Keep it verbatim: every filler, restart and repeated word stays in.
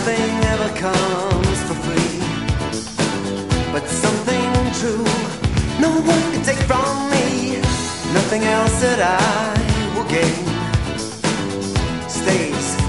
nothing ever comes for free, but something true no one can take from me. Nothing else that I will gain stays